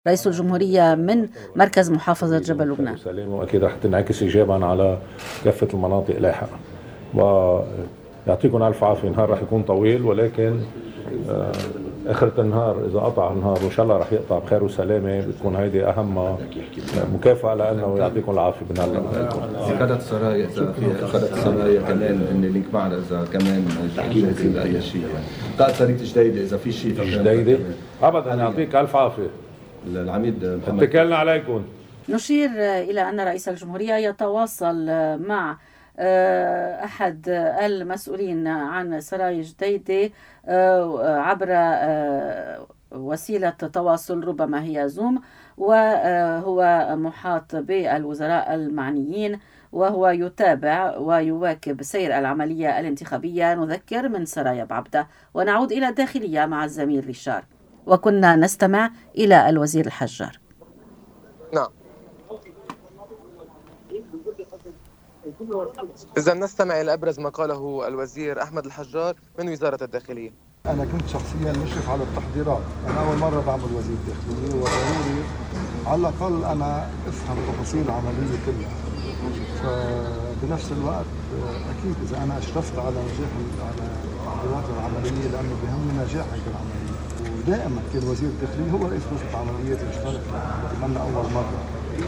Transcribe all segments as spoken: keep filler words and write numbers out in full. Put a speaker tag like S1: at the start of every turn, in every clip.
S1: رئيس الجمهورية من مركز محافظة جبل لبنان.
S2: وأكيد رح تنعكس إيجابا على كافة المناطق لاحقا، ويعطيكم ألف عافية. النهار رح يكون طويل، ولكن آخرة النهار إذا قطع النهار وإن شاء الله رح يقطع بخير وسلامة، بتكون هيدي أهم مكافأة لأنه يعطيكم العافية. بنهلا
S3: في قادة السرايا، إذا في قادة السرايا كمان إن لينك معنا إذا كمان جاهزين لأي شيء، يعني قائد سرية جديدة إذا في شيء
S2: جديدة أبدا. يعطيك ألف عافية
S3: العميد محمد.
S2: اتكلنا عليكم.
S1: نشير إلى أن رئيس الجمهورية يتواصل مع أحد المسؤولين عن سراي جديدة عبر وسيلة تواصل ربما هي زوم، وهو محاط بالوزراء المعنيين وهو يتابع ويواكب سير العملية الانتخابية. نذكر من سرايا بعبدة ونعود إلى الداخلية مع الزميل ريشار، وكنا نستمع إلى الوزير الحجار.
S4: نعم، إذا نستمع إلى أبرز ما قاله الوزير أحمد الحجار من وزارة الداخلية.
S5: أنا كنت شخصيا مشرف على التحضيرات، أنا أول مرة بعمل وزير داخلية، وضروري على الأقل أنا أفهم تفاصيل العملية كلها. فبنفس الوقت أكيد إذا أنا أشرفت على نجاح على التحضيرات العملية، لأنه بيهمني نجاح هيك العملية، ودائما كان وزير الداخلية هو رئيس غرفة عمليات المشتركة، بتمنى أول مرة،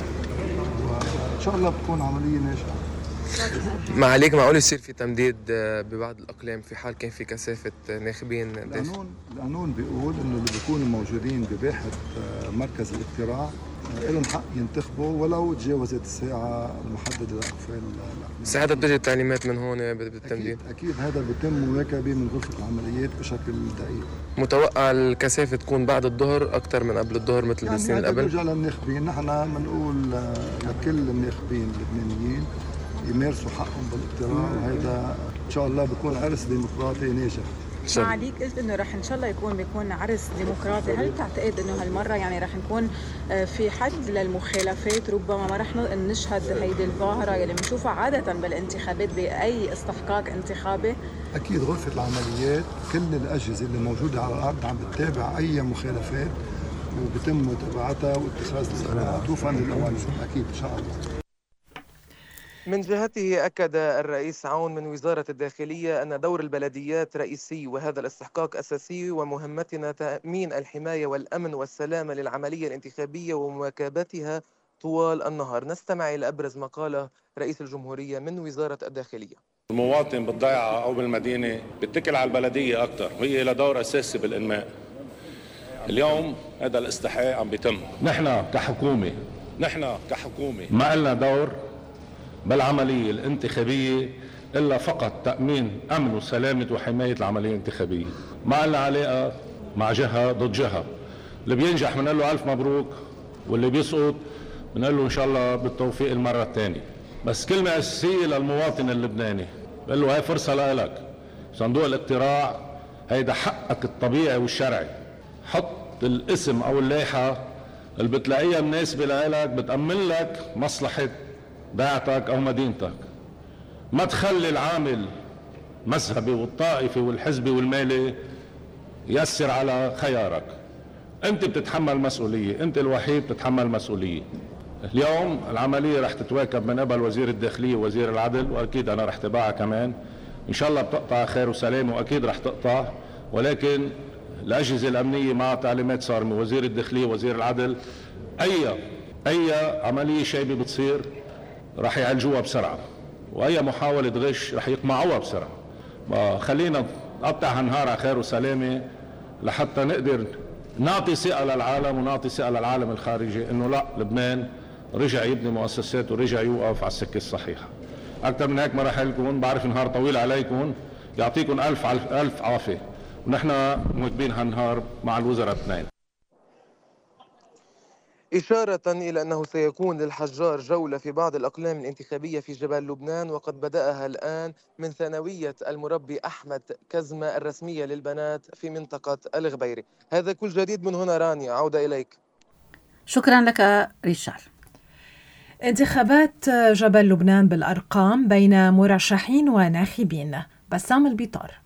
S5: وإن شاء الله بتكون عملية ناجحة.
S4: ما عليك معقول يصير في تمديد ببعض الأقلام في حال كان في كثافة ناخبين؟
S5: القانون القانون بيقول إنه اللي بيكونوا موجودين بباحة مركز الاقتراع لهم حق ينتخبوا ولو تجاوزت الساعة المحددة لإقفال.
S4: بس هذا بتجي تعليمات من هون بالتمديد؟
S5: أكيد, أكيد هذا بيتم مواكبة من غرفة العمليات بشكل دقيق.
S4: متوقع الكثافة تكون بعد الظهر أكثر من قبل الظهر مثل
S5: يعني
S4: السنين قبل؟
S5: بنرجع للناخبين، نحن بنقول لكل الناخبين اللبنانيين يمارسوا حقهم بالاقتراع، وهذا ان شاء الله بيكون عرس ديمقراطي ناجح.
S6: ما عليك قلت انه رح ان شاء الله يكون بيكون عرس ديمقراطي، هل تعتقد انه هالمره يعني رح نكون في حد للمخالفات؟ ربما ما رح نشهد هيدي الظاهره اللي بنشوفها عاده بالانتخابات باي استحقاق انتخابي؟
S5: اكيد غرفه العمليات كل الاجهزه اللي موجوده على الارض عم بتتابع اي مخالفات وبتم متابعتها واتخاذ الاجراءات وفقا للقوانين. اكيد ان شاء الله.
S4: من جهته أكد الرئيس عون من وزارة الداخلية أن دور البلديات رئيسي، وهذا الاستحقاق أساسي، ومهمتنا تأمين الحماية والأمن والسلامة للعملية الانتخابية ومواكبتها طوال النهار. نستمع إلى أبرز ما قاله رئيس الجمهورية من وزارة الداخلية.
S7: المواطن بالضيعة أو بالمدينة بيتكل على البلدية أكثر، وهي لها دور أساسي بالإنماء. اليوم هذا الاستحقاق عم بيتم.
S2: نحن كحكومة
S7: نحن كحكومة
S2: ما لنا دور بالعملية الانتخابية إلا فقط تأمين أمن وسلامة وحماية العملية الانتخابية. ما لنا علاقة مع جهة ضد جهة. اللي بينجح بنقول له ألف مبروك، واللي بيسقط بنقول له إن شاء الله بالتوفيق المرة الثانية. بس كلمة أساسية للمواطن اللبناني، بقول له هاي فرصة لك، صندوق الاقتراع هيدا حقك الطبيعي والشرعي. حط الاسم أو اللائحة اللي بتلاقيها مناسبة لك، بتأمن لك مصلحة ضيعتك أو مدينتك. ما تخلي العامل مذهبي والطائفي والحزبي والمالي يأثر على خيارك. أنت بتتحمل مسؤولية، أنت الوحيد بتتحمل مسؤولية. اليوم العملية رح تتواكب من قبل وزير الداخلية ووزير العدل، وأكيد أنا رح تبعها كمان. إن شاء الله بتقطع خير وسلام، وأكيد رح تقطع، ولكن الأجهزة الأمنية مع تعليمات صارمة وزير الداخلية ووزير العدل، أي أي عملية شايبة بتصير رح يعالجوها بسرعة، وأي محاولة غش رح يقمعوها بسرعة. خلينا نقطع هالنهار على خير وسلامة لحتى نقدر نعطي ثقة للعالم ونعطي ثقة للعالم الخارجي إنه لا، لبنان رجع يبني مؤسساته ورجع يوقف على السكة الصحيحة. أكثر من هيك ما رح لكم، بعرف النهار طويل عليكم، يعطيكم ألف ألف عافية، ونحن مواكبين هالنهار مع الوزراء اثنين.
S4: إشارة إلى أنه سيكون للحجار جولة في بعض الأقلام الانتخابية في جبال لبنان، وقد بدأها الآن من ثانوية المربي أحمد كزمة الرسمية للبنات في منطقة الغبيري. هذا كل جديد من هنا. رانيا، عودة إليك.
S1: شكرا لك ريشار.
S8: انتخابات جبل لبنان بالأرقام بين مرشحين وناخبين. بسام البيطار.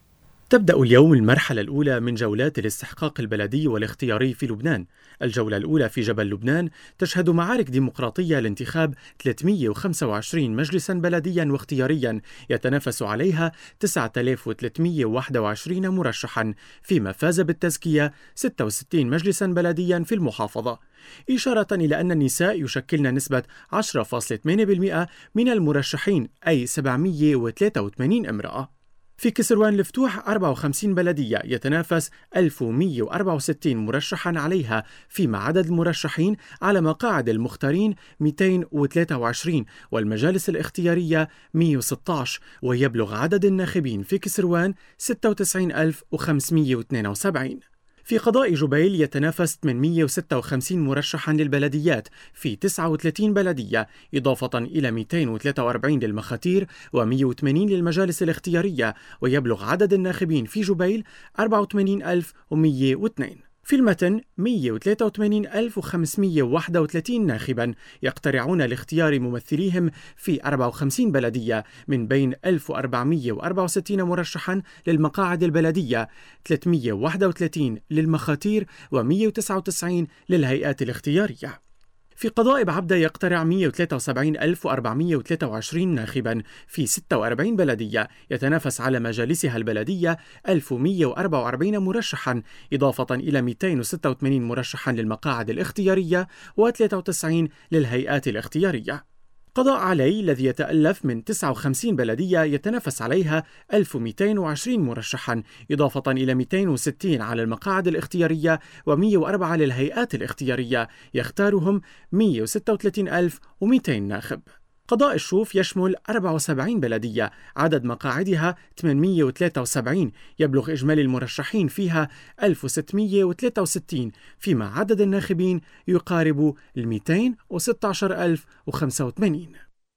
S8: تبدأ اليوم المرحلة الأولى من جولات الاستحقاق البلدي والاختياري في لبنان. الجولة الأولى في جبل لبنان تشهد معارك ديمقراطية لانتخاب ثلاثمئة وخمسة وعشرين مجلساً بلدياً واختيارياً يتنافس عليها تسعة آلاف وثلاثمئة وواحد وعشرين مرشحاً، فيما فاز بالتزكية ستة وستين مجلساً بلدياً في المحافظة، إشارة إلى أن النساء يشكلن نسبة عشرة فاصلة ثمانية بالمئة من المرشحين، أي سبعمئة وثلاثة وثمانين امرأة. في كسروان الفتوح أربعة وخمسين بلدية يتنافس ألف ومئة وأربعة وستين مرشحاً عليها، فيما عدد المرشحين على مقاعد المختارين مئتين وثلاثة وعشرين والمجالس الاختيارية مئة وستة عشر، ويبلغ عدد الناخبين في كسروان ستة وتسعين ألف وخمسمئة واثنين وسبعين. في قضاء جبيل يتنافس ثمانمئة وستة وخمسين مرشحاً للبلديات في تسعة وثلاثين بلدية، إضافة إلى مئتين وثلاثة وأربعين للمخاتير ومئة وثمانين للمجالس الاختيارية، ويبلغ عدد الناخبين في جبيل أربعة وثمانين ألف ومئة واثنين. في المتن مئة وثلاثة وثمانين ألف وخمسمئة وواحد وثلاثين ناخباً يقترعون لاختيار ممثليهم في أربعة وخمسين بلدية، من بين ألف وأربعمئة وأربعة وستين مرشحاً للمقاعد البلدية، ثلاثمئة وواحد وثلاثين للمخاتير ومئة وتسعة وتسعين للهيئات الاختيارية. في قضاء بعبدة يقترع مئة وثلاثة وسبعين ألف وأربعمئة وثلاثة وعشرين ناخباً في ستة وأربعين بلدية، يتنافس على مجالسها البلدية ألف ومئة وأربعة وأربعين مرشحاً، إضافة إلى مئتين وستة وثمانين مرشحاً للمقاعد الاختيارية وثلاثة وتسعين للهيئات الاختيارية. قضاء علي الذي يتألف من تسعة وخمسين بلدية يتنافس عليها ألف ومئتين وعشرين مرشحاً، إضافة إلى مئتين وستين على المقاعد الاختيارية ومئة وأربعة للهيئات الاختيارية، يختارهم مئة وستة وثلاثين ألف ومئتين ناخب. قضاء الشوف يشمل أربعة وسبعين بلدية، عدد مقاعدها ثمانمئة وثلاثة وسبعين، يبلغ إجمالي المرشحين فيها ألف وستمئة وثلاثة وستين، فيما عدد الناخبين يقارب مئتين وستة عشر ألف وخمسة وثمانين.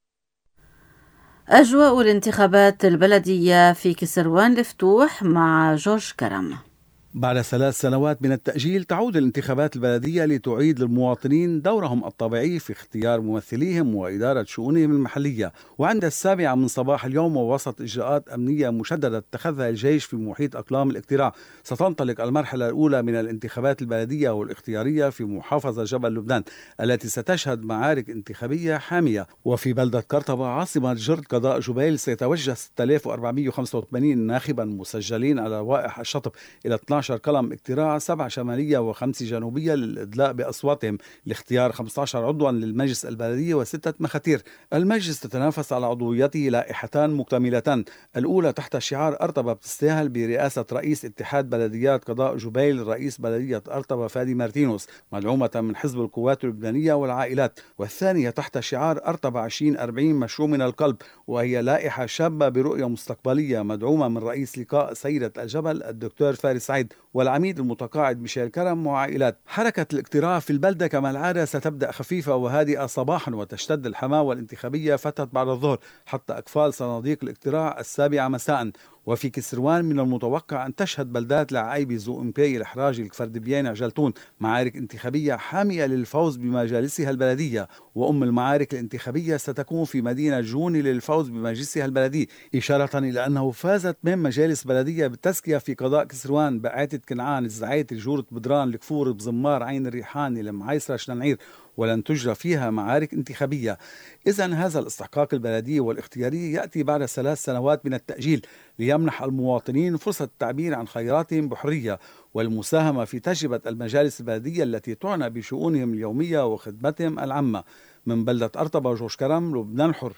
S1: أجواء الانتخابات البلدية في كسروان الفتوح مع جورج كرم.
S9: بعد ثلاث سنوات من التأجيل تعود الانتخابات البلدية لتعيد للمواطنين دورهم الطبيعي في اختيار ممثليهم وإدارة شؤونهم المحلية. وعند السابعة من صباح اليوم ووسط إجراءات أمنية مشددة اتخذها الجيش في محيط أقلام الاقتراع، ستنطلق المرحلة الأولى من الانتخابات البلدية والاختيارية في محافظة جبل لبنان التي ستشهد معارك انتخابية حامية. وفي بلدة قرطبة عاصمة جرد قضاء جبيل سيتوجه ستة آلاف وأربعمئة وخمسة وثمانين ناخبا مسجلين على لوائح الشطب إلى اثني عشر قلم اقتراع، سبعة شمالية وخمسة جنوبية للإدلاء بأصواتهم لاختيار خمسة عشر عضوا للمجلس البلدية وستة مخاتير. المجلس تتنافس على عضويته لائحتان مكتملتان، الأولى تحت شعار أرطبة بتستاهل برئاسة رئيس اتحاد بلديات قضاء جبيل رئيس بلدية أرطبة فادي مارتينوس مدعومة من حزب القوات اللبنانية والعائلات، والثانية تحت شعار أرطبة عشرين أربعين مشروع من القلب، وهي لائحة شابة برؤية مستقبلية مدعومة من رئيس لقاء سيدة الجبل الدكتور فارس سعيد والعميد المتقاعد ميشيل كرم وعائلات. حركة الاقتراع في البلدة كما العادة ستبدأ خفيفة وهادئة صباحا، وتشتد الحماوة الانتخابية فتت بعد الظهر حتى أقفال صناديق الاقتراع السابعة مساء. وفي كسروان من المتوقع أن تشهد بلدات العايبي زو إمبي الحراجي الكفردبيان عجلتون معارك انتخابية حامية للفوز بمجالسها البلدية، وأم المعارك الانتخابية ستكون في مدينة جوني للفوز بمجلسها البلدي، إشارة إلى أنه فازت من مجالس بلدية بالتزكية في قضاء كسروان بعاتة كنعان الزعيت جورة بدران الكفور بزمار عين الريحان المعيسرة شنعير، ولن تجرى فيها معارك انتخابية. إذن هذا الاستحقاق البلدي والاختياري يأتي بعد ثلاث سنوات من التأجيل ليمنح المواطنين فرصة التعبير عن خياراتهم بحرية والمساهمة في تجربة المجالس البلدية التي تعنى بشؤونهم اليومية وخدمتهم العامة. من بلدة أرطبة جورج كرم، لبنان الحر.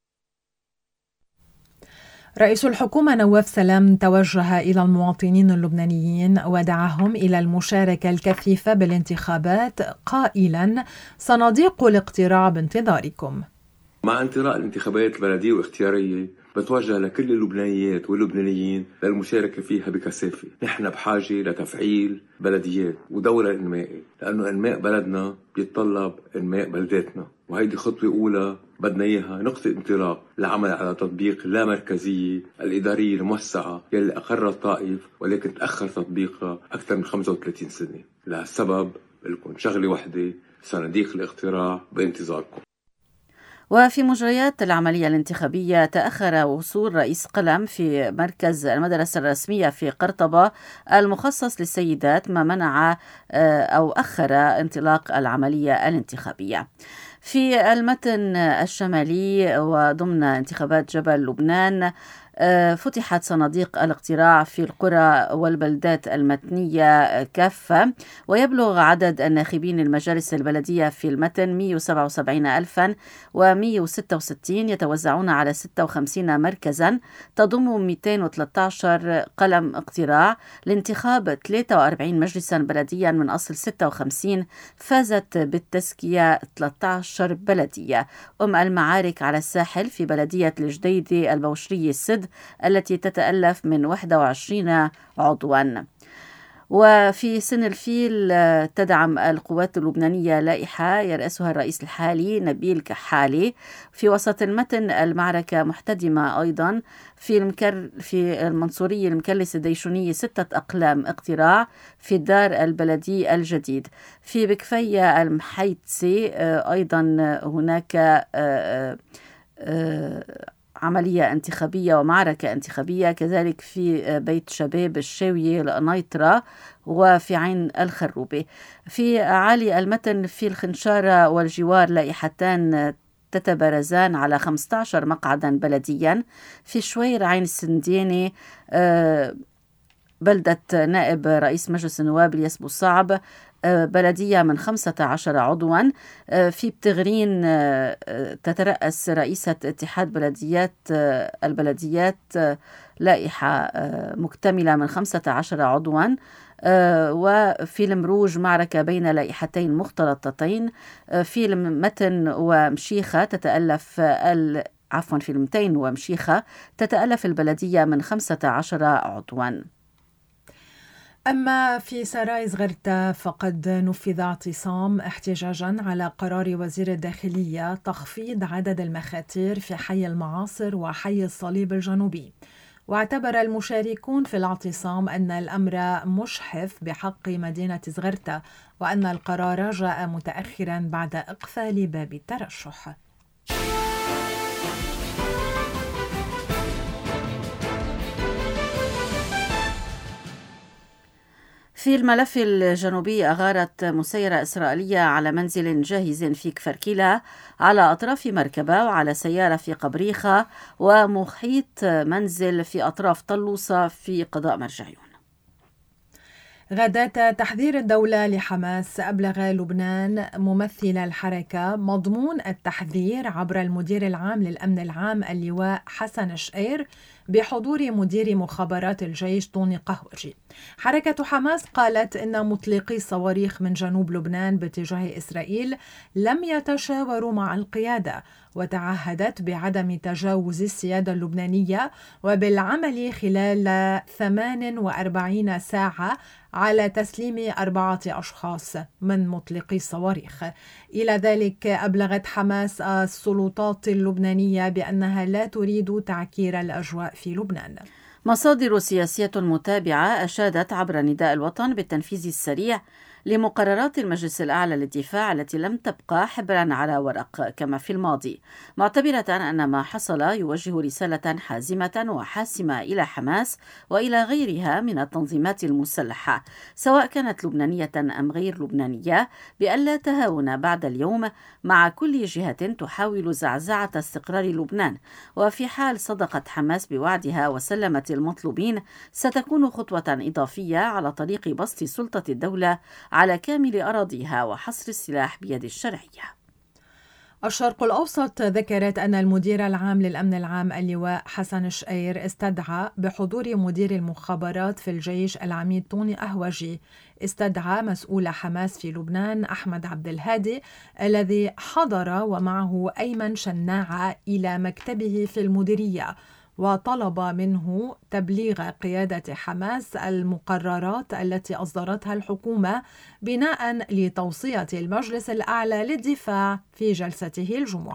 S10: رئيس الحكومة نواف سلام توجه إلى المواطنين اللبنانيين ودعاهم إلى المشاركة الكثيفة بالانتخابات قائلا: صناديق الاقتراع بانتظاركم.
S11: مع انطلاق الانتخابات البلدية والاختيارية بتوجه لكل اللبنانيات واللبنانيين للمشاركة فيها بكثافة. نحن بحاجة لتفعيل بلديات ودورة إنمائي، لأنه إنماء بلدنا بيتطلب إنماء بلداتنا، وهيدي خطوة أولى بدنا إياها نقطة انطلاق للعمل على تطبيق اللامركزية الإدارية الموسعة يلي أقرها الطائف ولكن تأخر تطبيقها أكثر من خمسة وثلاثين سنة. لهالسبب لكم شغلة واحدة: صناديق الاقتراع بانتظاركم.
S1: وفي مجريات العملية الانتخابية، تأخر وصول رئيس قلم في مركز المدرسة الرسمية في قرطبة المخصص للسيدات، ما منع أو أخر انطلاق العملية الانتخابية. في المتن الشمالي وضمن انتخابات جبل لبنان، فتحت صناديق الاقتراع في القرى والبلدات المتنية كافة، ويبلغ عدد الناخبين المجالس البلدية في المتن مئة وسبعة وسبعين ألفا ومئة وستة وستين، يتوزعون على ستة وخمسين مركزا تضم مئتين وثلاثة عشر قلم اقتراع لانتخاب ثلاثة وأربعين مجلسا بلديا من أصل ستة وخمسين. فازت بالتزكية ثلاثة عشر بلدية. أم المعارك على الساحل في بلدية الجديدة البوشرية السد التي تتألف من واحد وعشرين عضوا. وفي سن الفيل تدعم القوات اللبنانية لائحة يرأسها الرئيس الحالي نبيل كحالي. في وسط المتن المعركة محتدمة أيضا في المكر في المنصورية المكلس الديشونية ستة أقلام اقتراع في الدار البلدي الجديد. في بكفية المحيتسي أيضا هناك عملية انتخابية ومعركة انتخابية، كذلك في بيت شباب الشاوية النايترا وفي عين الخروبة. في عالي المتن في الخنشارة والجوار لائحتان تتبارزان على خمسة عشر مقعدا بلديا. في شوير عين السنديني بلدة نائب رئيس مجلس النواب الياس بوصعب بلدية من خمسة عشر عضوا. في بتغرين تترأس رئيسة اتحاد بلديات البلديات لائحة مكتملة من خمسة عشر عضوا. وفي المروج معركة بين لائحتين مختلطتين. في المتن ومشيخة تتألف عفوا في المتين ومشيخة تتألف البلدية من خمسة عشر عضوا.
S10: أما في سراي زغرتا فقد نفذ اعتصام احتجاجا على قرار وزير الداخلية تخفيض عدد المخاتير في حي المعاصر وحي الصليب الجنوبي. واعتبر المشاركون في الاعتصام أن الأمر مشحف بحق مدينة زغرتا، وأن القرار جاء متأخرا بعد إقفال باب الترشح.
S1: في الملف الجنوبي، أغارت مسيرة إسرائيلية على منزل جاهز في كفركيلا على أطراف مركبة، وعلى سيارة في قبريخة، ومحيط منزل في أطراف طلوسة في قضاء مرجعيون.
S10: غداة تحذير الدولة لحماس، أبلغ لبنان ممثل الحركة مضمون التحذير عبر المدير العام للأمن العام اللواء حسن شقير بحضور مدير مخابرات الجيش طوني قهوجي. حركة حماس قالت إن مطلقي الصواريخ من جنوب لبنان باتجاه إسرائيل لم يتشاوروا مع القيادة، وتعهدت بعدم تجاوز السيادة اللبنانية وبالعمل خلال ثمان وأربعين ساعة على تسليم أربعة أشخاص من مطلقي الصواريخ. إلى ذلك أبلغت حماس السلطات اللبنانية بأنها لا تريد تعكير الأجواء في لبنان.
S1: مصادر سياسية متابعة أشادت عبر نداء الوطن بالتنفيذ السريع لمقررات المجلس الأعلى للدفاع التي لم تبقى حبرا على ورق كما في الماضي، معتبرة أن ما حصل يوجه رسالة حازمة وحاسمة إلى حماس وإلى غيرها من التنظيمات المسلحة، سواء كانت لبنانية أم غير لبنانية، بألا تهاون بعد اليوم مع كل جهة تحاول زعزعة استقرار لبنان. وفي حال صدقت حماس بوعدها وسلمت المطلوبين، ستكون خطوة إضافية على طريق بسط سلطة الدولة على كامل أراضيها وحصر السلاح بيد الشرعية.
S10: الشرق الأوسط ذكرت أن المدير العام للأمن العام اللواء حسن شقير استدعى بحضور مدير المخابرات في الجيش العميد طوني قهوجي استدعى مسؤول حماس في لبنان أحمد عبد الهادي الذي حضر ومعه أيمن شناعة إلى مكتبه في المديرية، وطلب منه تبليغ قيادة حماس المقررات التي أصدرتها الحكومة بناء لتوصية المجلس الأعلى للدفاع في جلسته الجمعة.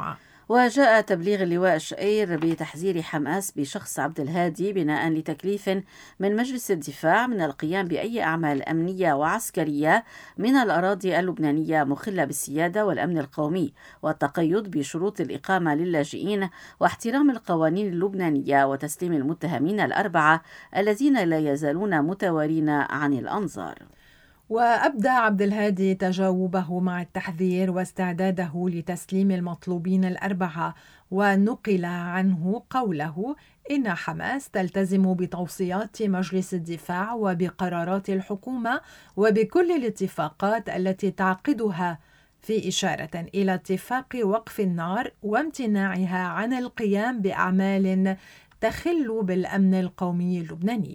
S1: وجاء تبليغ اللواء شقير بتحذير حماس بشخص عبد الهادي بناء لتكليف من مجلس الدفاع من القيام بأي أعمال أمنية وعسكرية من الأراضي اللبنانية مخلة بالسيادة والأمن القومي، والتقيد بشروط الإقامة للاجئين واحترام القوانين اللبنانية وتسليم المتهمين الأربعة الذين لا يزالون متوارين عن الأنظار.
S10: وأبدى عبد الهادي تجاوبه مع التحذير واستعداده لتسليم المطلوبين الأربعة، ونقل عنه قوله إن حماس تلتزم بتوصيات مجلس الدفاع وبقرارات الحكومة وبكل الاتفاقات التي تعقدها، في إشارة إلى اتفاق وقف النار وامتناعها عن القيام بأعمال تخل بالأمن القومي اللبناني.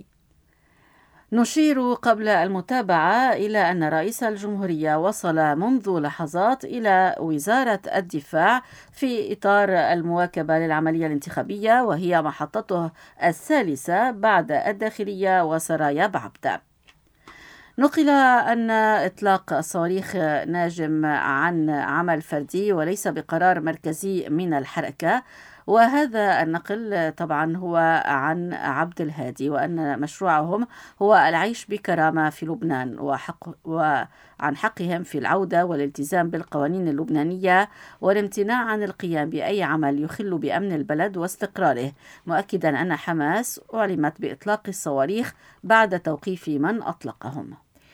S1: نشير قبل المتابعة إلى أن رئيس الجمهورية وصل منذ لحظات إلى وزارة الدفاع في إطار المواكبة للعملية الانتخابية، وهي محطته الثالثة بعد الداخلية وسرايا بعبدة. نقل أن إطلاق الصواريخ ناجم عن عمل فردي وليس بقرار مركزي من الحركة، وهذا النقل طبعا هو عن عبد الهادي، وأن مشروعهم هو العيش بكرامة في لبنان وحق وعن حقهم في العودة والالتزام بالقوانين اللبنانية والامتناع عن القيام بأي عمل يخل بأمن البلد واستقراره، مؤكدا أن حماس أعلمت بإطلاق الصواريخ بعد توقيف من أطلقهم.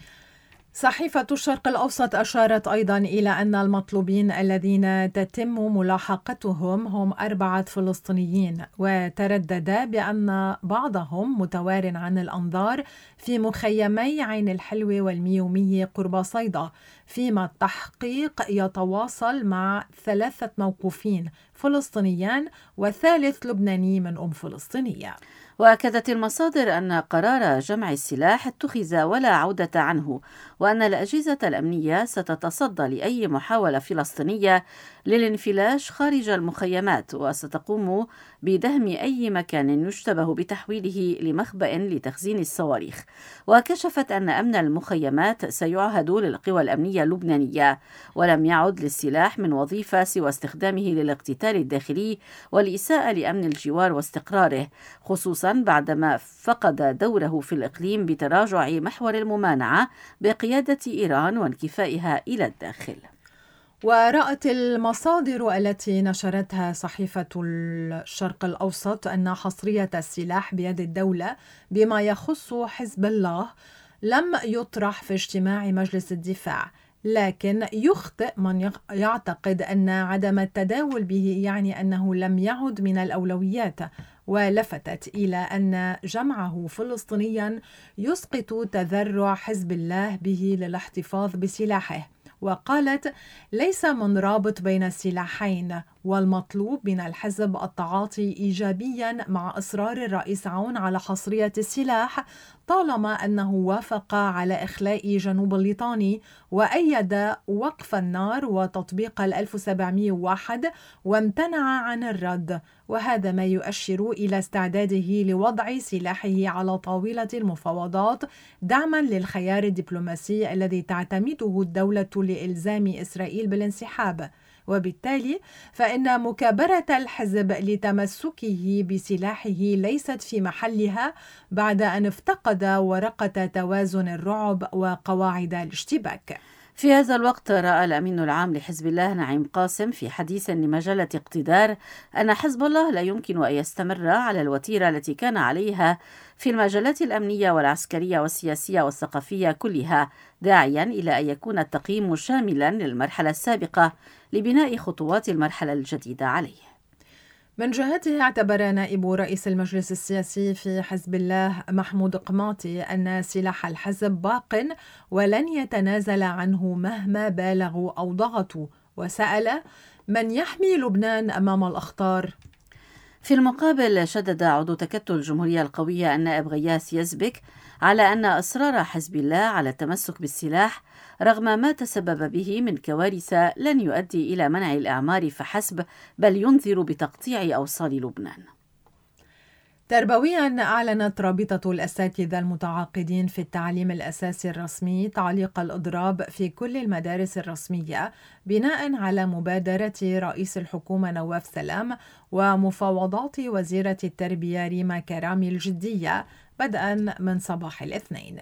S10: صحيفة الشرق الأوسط أشارت أيضا إلى أن المطلوبين الذين تتم ملاحقتهم هم أربعة فلسطينيين، وتردد بأن بعضهم متوار عن الأنظار في مخيمي عين الحلوة والميومية قرب صيدا، فيما التحقيق يتواصل مع ثلاثة موقوفين فلسطينيان وثالث لبناني من أم فلسطينية.
S1: وأكدت المصادر أن قرار جمع السلاح اتخذ ولا عودة عنه، وأن الأجهزة الأمنية ستتصدى لأي محاولة فلسطينية للانفلاش خارج المخيمات، وستقوم بدهم أي مكان يشتبه بتحويله لمخبأ لتخزين الصواريخ. وكشفت أن أمن المخيمات سيعهد للقوى الأمنية اللبنانية، ولم يعد للسلاح من وظيفة سوى استخدامه للاقتتال الداخلي والإساءة لأمن الجوار واستقراره، خصوصا بعدما فقد دوره في الإقليم بتراجع محور الممانعة بقيادة إيران وانكفائها إلى الداخل.
S10: ورأت المصادر التي نشرتها صحيفة الشرق الأوسط أن حصرية السلاح بيد الدولة بما يخص حزب الله لم يطرح في اجتماع مجلس الدفاع، لكن يخطئ من يعتقد أن عدم التداول به يعني أنه لم يعد من الأولويات، ولفتت إلى أن جمعه فلسطينيا يسقط تذرع حزب الله به للاحتفاظ بسلاحه، وقالت ليس من رابط بين السلاحين، والمطلوب من الحزب التعاطي إيجابيا مع إصرار الرئيس عون على حصرية السلاح طالما أنه وافق على إخلاء جنوب الليطاني وأيد وقف النار وتطبيق ألف وسبعمئة وواحد وامتنع عن الرد، وهذا ما يؤشر إلى استعداده لوضع سلاحه على طاولة المفاوضات دعما للخيار الدبلوماسي الذي تعتمده الدولة لإلزام إسرائيل بالانسحاب. وبالتالي فإن مكابرة الحزب لتمسكه بسلاحه ليست في محلها بعد أن افتقد ورقة توازن الرعب وقواعد الاشتباك.
S1: في هذا الوقت رأى الأمين العام لحزب الله نعيم قاسم في حديث لمجلة اقتدار أن حزب الله لا يمكن أن يستمر على الوتيرة التي كان عليها في المجالات الأمنية والعسكرية والسياسية والثقافية كلها، داعيا إلى أن يكون التقييم شاملا للمرحلة السابقة لبناء خطوات المرحلة الجديدة عليه.
S10: من جهته اعتبر نائب رئيس المجلس السياسي في حزب الله محمود قماطي أن سلاح الحزب باق ولن يتنازل عنه مهما بالغوا أو ضغطوا، وسأل من يحمي لبنان أمام الأخطار.
S1: في المقابل شدد عضو تكتل الجمهورية القوية النائب غياث يزبك على أن إصرار حزب الله على التمسك بالسلاح رغم ما تسبب به من كوارث لن يؤدي إلى منع الإعمار فحسب، بل ينذر بتقطيع أوصال لبنان.
S10: تربوياً، أعلنت رابطة الأساتذة المتعاقدين في التعليم الأساسي الرسمي تعليق الإضراب في كل المدارس الرسمية بناء على مبادرة رئيس الحكومة نواف سلام ومفاوضات وزيرة التربية ريما كرامي الجدية بدءاً من صباح الاثنين.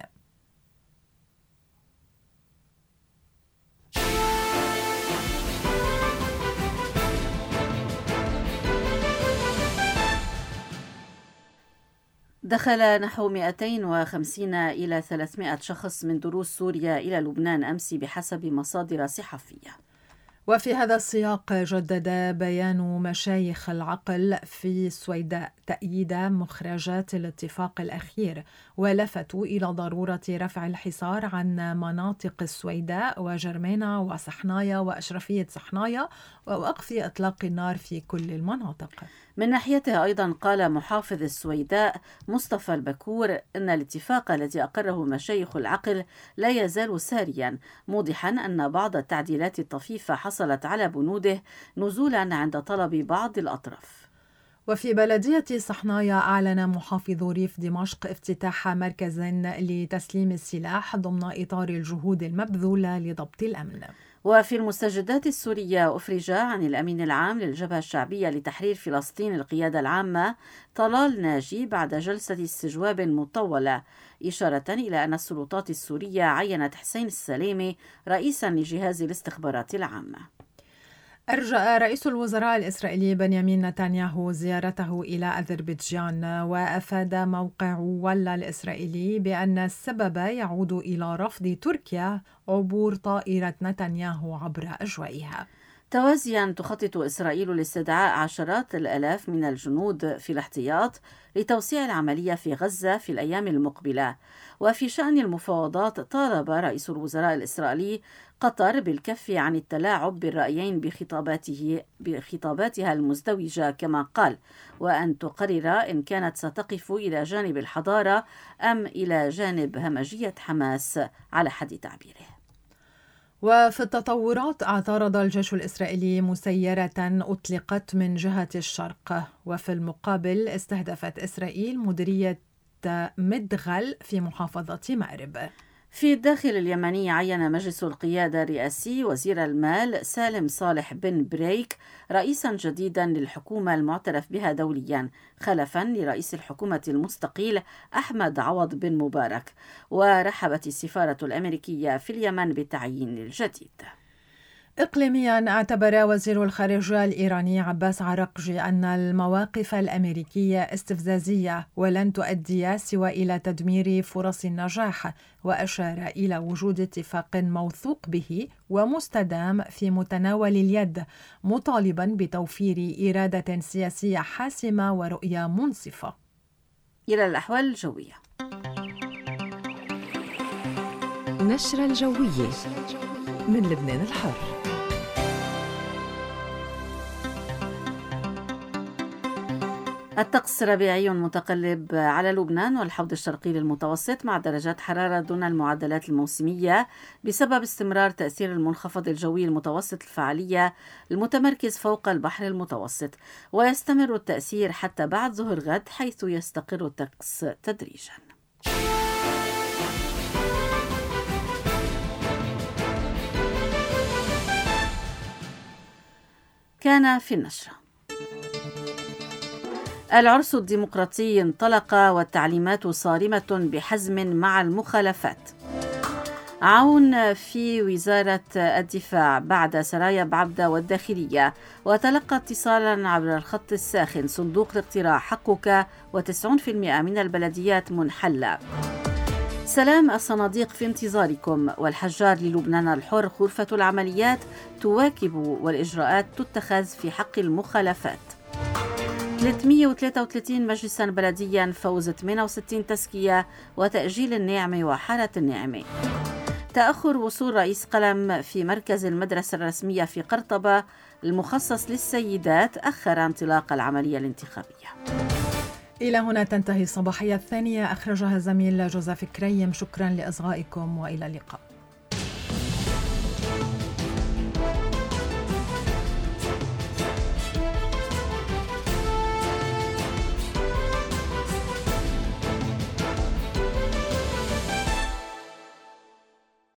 S1: دخل نحو مئتين وخمسين إلى ثلاثمئة شخص من دروز سوريا إلى لبنان أمس بحسب مصادر صحفية.
S10: وفي هذا السياق جدد بيان مشايخ العقل في السويداء تأييد مخرجات الاتفاق الأخير، ولفتوا إلى ضرورة رفع الحصار عن مناطق السويداء وجرمينا وصحنايا وأشرفية صحنايا ووقف إطلاق النار في كل المناطق.
S1: من ناحيته أيضا قال محافظ السويداء مصطفى البكور إن الاتفاق الذي أقره مشايخ العقل لا يزال ساريا، موضحا أن بعض التعديلات الطفيفة حصلت على بنوده نزولا عند طلب بعض الأطراف.
S10: وفي بلدية صحنايا أعلن محافظ ريف دمشق افتتاح مركز لتسليم السلاح ضمن إطار الجهود المبذولة لضبط الأمن.
S1: وفي المستجدات السورية أفرج عن الأمين العام للجبهة الشعبية لتحرير فلسطين القيادة العامة طلال ناجي بعد جلسة استجواب مطولة، إشارة إلى أن السلطات السورية عينت حسين السليمي رئيسا لجهاز الاستخبارات العامة.
S10: أرجأ رئيس الوزراء الإسرائيلي بنيامين نتنياهو زيارته إلى أذربيجان، وأفاد موقع ولا الإسرائيلي بأن السبب يعود إلى رفض تركيا عبور طائرة نتنياهو عبر أجوائها.
S1: توازيا تخطط إسرائيل لاستدعاء عشرات الآلاف من الجنود في الاحتياط لتوسيع العملية في غزة في الأيام المقبلة. وفي شأن المفاوضات طالب رئيس الوزراء الإسرائيلي قطر بالكف عن التلاعب بالرأيين بخطاباته بخطاباتها المزدوجة كما قال، وأن تقرر إن كانت ستقف إلى جانب الحضارة أم إلى جانب همجية حماس على حد تعبيره.
S10: وفي التطورات، اعترض الجيش الإسرائيلي مسيرة أطلقت من جهة الشرق، وفي المقابل استهدفت إسرائيل مديرية مدغل في محافظة مأرب.
S1: في الداخل اليمني عين مجلس القيادة الرئاسي وزير المال سالم صالح بن بريك رئيسا جديدا للحكومة المعترف بها دوليا، خلفا لرئيس الحكومة المستقيل أحمد عوض بن مبارك. ورحبت السفارة الأمريكية في اليمن بالتعيين الجديد.
S10: إقليميا، اعتبر وزير الخارجية الإيراني عباس عراقجي أن المواقف الأمريكية استفزازية ولن تؤدي سوى إلى تدمير فرص النجاح، وأشار إلى وجود اتفاق موثوق به ومستدام في متناول اليد، مطالبا بتوفير إرادة سياسية حاسمة ورؤية منصفة.
S1: إلى الأحوال الجوية.
S12: نشرة الجوية من لبنان الحر.
S1: الطقس ربيعي متقلب على لبنان والحوض الشرقي للمتوسط مع درجات حرارة دون المعدلات الموسمية بسبب استمرار تأثير المنخفض الجوي المتوسط الفعالية المتمركز فوق البحر المتوسط، ويستمر التأثير حتى بعد ظهر غد حيث يستقر الطقس تدريجاً. كان في النشرة: العرس الديمقراطي انطلق والتعليمات صارمة بحزم مع المخالفات. عون في وزارة الدفاع بعد سرايا بعبدة والداخلية، وتلقى اتصالا عبر الخط الساخن صندوق الاقتراع حقك وتسعين بالمئة من البلديات منحلة. سلام الصناديق في انتظاركم، والحجار للبنان الحر غرفة العمليات تواكب والإجراءات تتخذ في حق المخالفات. ثلاثمئة وثلاثة وثلاثين مجلسا بلديا، فوز ثمانية وستين تزكية وتأجيل النعمة وحارة النعمة. تأخر وصول رئيس قلم في مركز المدرسة الرسمية في قرطبة المخصص للسيدات أخر انطلاق العملية الانتخابية.
S10: إلى هنا تنتهي الصباحية الثانية، أخرجها زميل جوزيف كريم. شكرا لإصغائكم وإلى اللقاء.